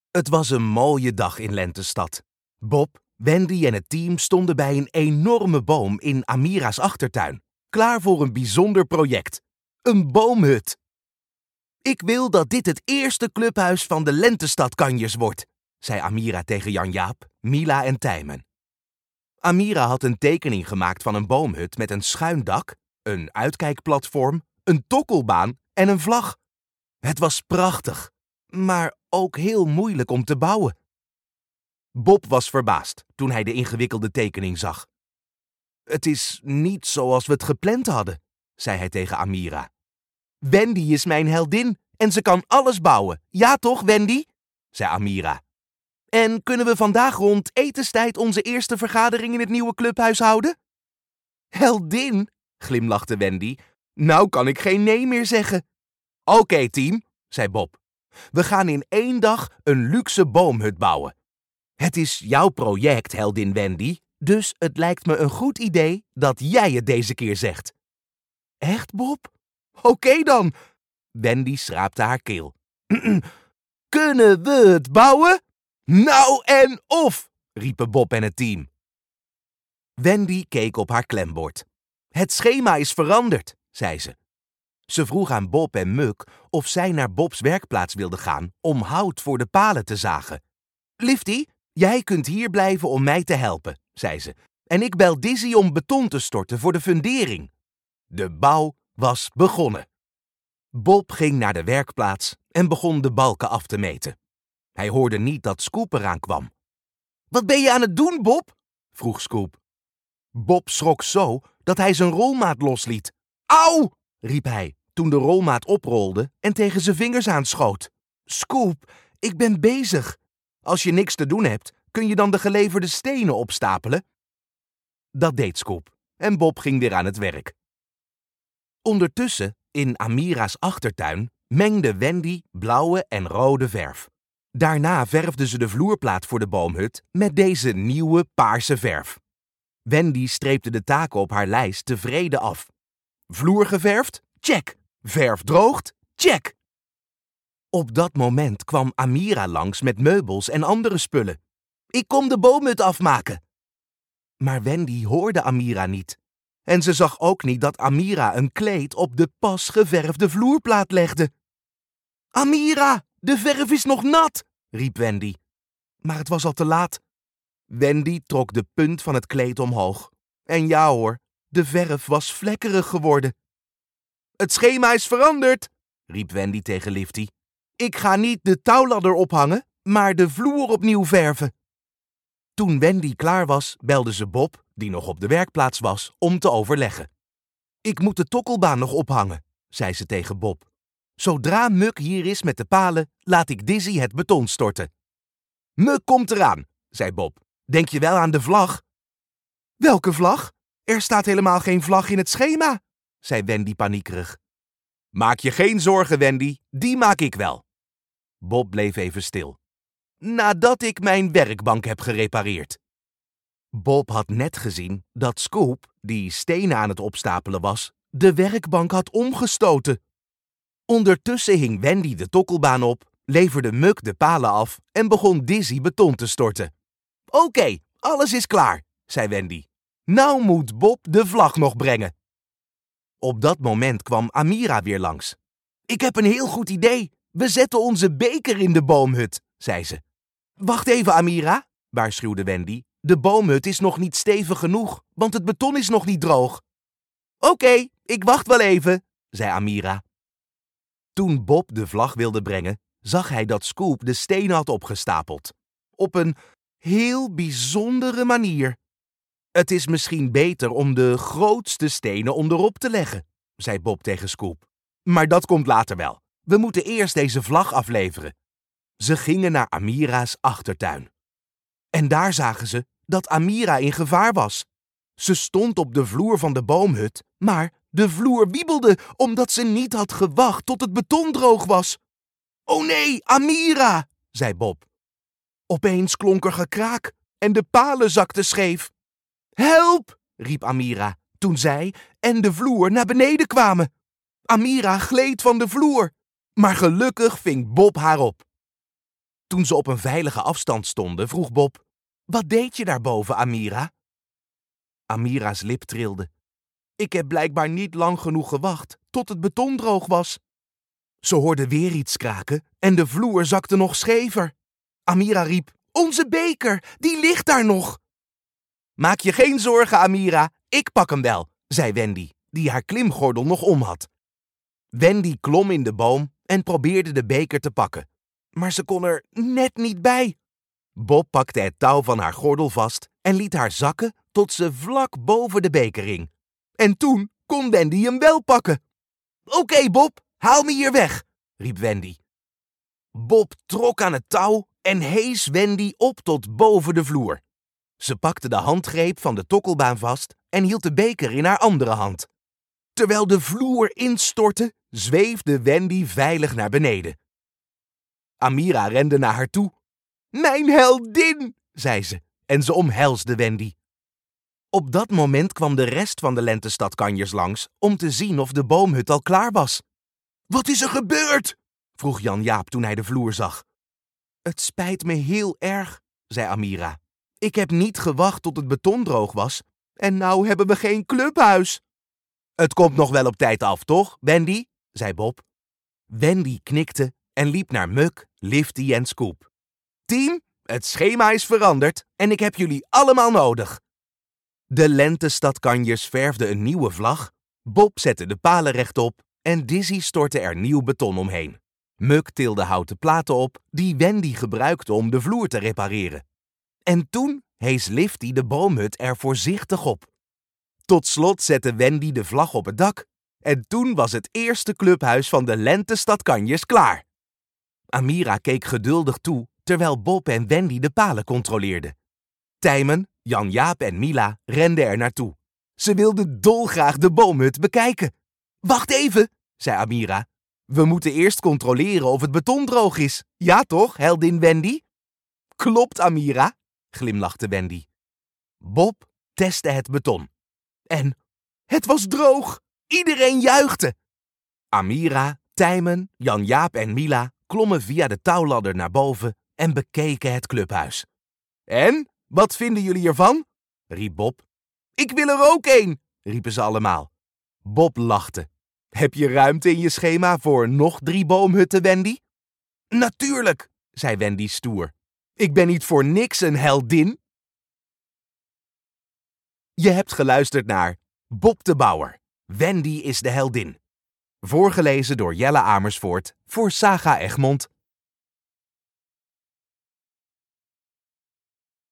Het was een mooie dag in Lentestad. Bob, Wendy en het team stonden bij een enorme boom in Amira's achtertuin, klaar voor een bijzonder project. Een boomhut. Ik wil dat dit het eerste clubhuis van de Lentestadkanjers wordt, zei Amira tegen Jan-Jaap, Mila en Tijmen. Amira had een tekening gemaakt van een boomhut met een schuin dak, een uitkijkplatform, een tokkelbaan en een vlag. Het was prachtig, maar ook heel moeilijk om te bouwen. Bob was verbaasd toen hij de ingewikkelde tekening zag. Het is niet zoals we het gepland hadden, zei hij tegen Amira. Wendy is mijn heldin en ze kan alles bouwen. Ja toch, Wendy? Zei Amira. En kunnen we vandaag rond etenstijd onze eerste vergadering in het nieuwe clubhuis houden? Heldin, glimlachte Wendy. Nou kan ik geen nee meer zeggen. Oké, team, zei Bob. We gaan in 1 dag een luxe boomhut bouwen. Het is jouw project, heldin Wendy, dus het lijkt me een goed idee dat jij het deze keer zegt. Echt, Bob? Oké dan. Wendy schraapte haar keel. Kunnen we het bouwen? Nou en of, riepen Bob en het team. Wendy keek op haar klembord. Het schema is veranderd, zei ze. Ze vroeg aan Bob en Muk of zij naar Bobs werkplaats wilden gaan om hout voor de palen te zagen. Lifty, jij kunt hier blijven om mij te helpen, zei ze. En ik bel Dizzy om beton te storten voor de fundering. De bouw was begonnen. Bob ging naar de werkplaats en begon de balken af te meten. Hij hoorde niet dat Scoop eraan kwam. Wat ben je aan het doen, Bob? Vroeg Scoop. Bob schrok zo dat hij zijn rolmaat losliet. Auw! Riep hij toen de rolmaat oprolde en tegen zijn vingers aanschoot. Scoop, ik ben bezig. Als je niks te doen hebt, kun je dan de geleverde stenen opstapelen? Dat deed Scoop en Bob ging weer aan het werk. Ondertussen, in Amira's achtertuin, mengde Wendy blauwe en rode verf. Daarna verfde ze de vloerplaat voor de boomhut met deze nieuwe paarse verf. Wendy streepte de taken op haar lijst tevreden af. Vloer geverfd? Check. Verf droogt? Check. Op dat moment kwam Amira langs met meubels en andere spullen. Ik kom de boomhut afmaken. Maar Wendy hoorde Amira niet. En ze zag ook niet dat Amira een kleed op de pas geverfde vloerplaat legde. Amira, de verf is nog nat, riep Wendy. Maar het was al te laat. Wendy trok de punt van het kleed omhoog. En ja hoor, de verf was vlekkerig geworden. Het schema is veranderd, riep Wendy tegen Lifty. Ik ga niet de touwladder ophangen, maar de vloer opnieuw verven. Toen Wendy klaar was, belde ze Bob, die nog op de werkplaats was, om te overleggen. Ik moet de tokkelbaan nog ophangen, zei ze tegen Bob. Zodra Muk hier is met de palen, laat ik Dizzy het beton storten. Muk komt eraan, zei Bob. Denk je wel aan de vlag? Welke vlag? Er staat helemaal geen vlag in het schema, zei Wendy paniekerig. Maak je geen zorgen, Wendy, die maak ik wel. Bob bleef even stil. Nadat ik mijn werkbank heb gerepareerd. Bob had net gezien dat Scoop, die stenen aan het opstapelen was, de werkbank had omgestoten. Ondertussen hing Wendy de tokkelbaan op, leverde Muk de palen af en begon Dizzy beton te storten. Oké, alles is klaar, zei Wendy. Nou moet Bob de vlag nog brengen. Op dat moment kwam Amira weer langs. Ik heb een heel goed idee. We zetten onze beker in de boomhut, zei ze. Wacht even, Amira, waarschuwde Wendy. De boomhut is nog niet stevig genoeg, want het beton is nog niet droog. Oké, ik wacht wel even, zei Amira. Toen Bob de vlag wilde brengen, zag hij dat Scoop de stenen had opgestapeld. Op een heel bijzondere manier. Het is misschien beter om de grootste stenen onderop te leggen, zei Bob tegen Scoop. Maar dat komt later wel. We moeten eerst deze vlag afleveren. Ze gingen naar Amira's achtertuin. En daar zagen ze dat Amira in gevaar was. Ze stond op de vloer van de boomhut, maar de vloer wiebelde omdat ze niet had gewacht tot het beton droog was. Oh nee, Amira, zei Bob. Opeens klonk er gekraak en de palen zakten scheef. Help, riep Amira, toen zij en de vloer naar beneden kwamen. Amira gleed van de vloer, maar gelukkig ving Bob haar op. Toen ze op een veilige afstand stonden, vroeg Bob: "Wat deed je daarboven, Amira?" Amira's lip trilde. "Ik heb blijkbaar niet lang genoeg gewacht tot het beton droog was." Ze hoorde weer iets kraken en de vloer zakte nog schever. Amira riep: "Onze beker, die ligt daar nog!" "Maak je geen zorgen, Amira, ik pak hem wel," zei Wendy, die haar klimgordel nog om had. Wendy klom in de boom en probeerde de beker te pakken, maar ze kon er net niet bij. Bob pakte het touw van haar gordel vast en liet haar zakken tot ze vlak boven de beker hing. En toen kon Wendy hem wel pakken. "Oké, Bob, haal me hier weg," riep Wendy. Bob trok aan het touw en hees Wendy op tot boven de vloer. Ze pakte de handgreep van de tokkelbaan vast en hield de beker in haar andere hand. Terwijl de vloer instortte, zweefde Wendy veilig naar beneden. Amira rende naar haar toe. "Mijn heldin," zei ze, en ze omhelsde Wendy. Op dat moment kwam de rest van de Lentestadkanjers langs om te zien of de boomhut al klaar was. "Wat is er gebeurd?" vroeg Jan-Jaap toen hij de vloer zag. "Het spijt me heel erg," zei Amira. "Ik heb niet gewacht tot het beton droog was en nou hebben we geen clubhuis." "Het komt nog wel op tijd af, toch, Wendy?" zei Bob. Wendy knikte en liep naar Muk, Lifty en Scoop. "Team, het schema is veranderd en ik heb jullie allemaal nodig." De Lentestadkanjers verfden een nieuwe vlag, Bob zette de palen rechtop en Dizzy stortte er nieuw beton omheen. Muk tilde houten platen op die Wendy gebruikte om de vloer te repareren. En toen hees Lifty de boomhut er voorzichtig op. Tot slot zette Wendy de vlag op het dak en toen was het eerste clubhuis van de Lentestadkanjers klaar. Amira keek geduldig toe terwijl Bob en Wendy de palen controleerden. Tijmen, Jan-Jaap en Mila renden er naartoe. Ze wilden dolgraag de boomhut bekijken. "Wacht even," zei Amira. "We moeten eerst controleren of het beton droog is. Ja toch, heldin Wendy?" "Klopt, Amira," glimlachte Wendy. Bob testte het beton. En het was droog. Iedereen juichte. Amira, Tijmen, Jan-Jaap en Mila klommen via de touwladder naar boven en bekeken het clubhuis. "En, wat vinden jullie ervan?" riep Bob. "Ik wil er ook een," riepen ze allemaal. Bob lachte. "Heb je ruimte in je schema voor nog 3 boomhutten, Wendy?" "Natuurlijk," zei Wendy stoer. "Ik ben niet voor niks een heldin." Je hebt geluisterd naar Bob de Bouwer. Wendy is de heldin. Voorgelezen door Jelle Amersfoort voor Saga Egmond.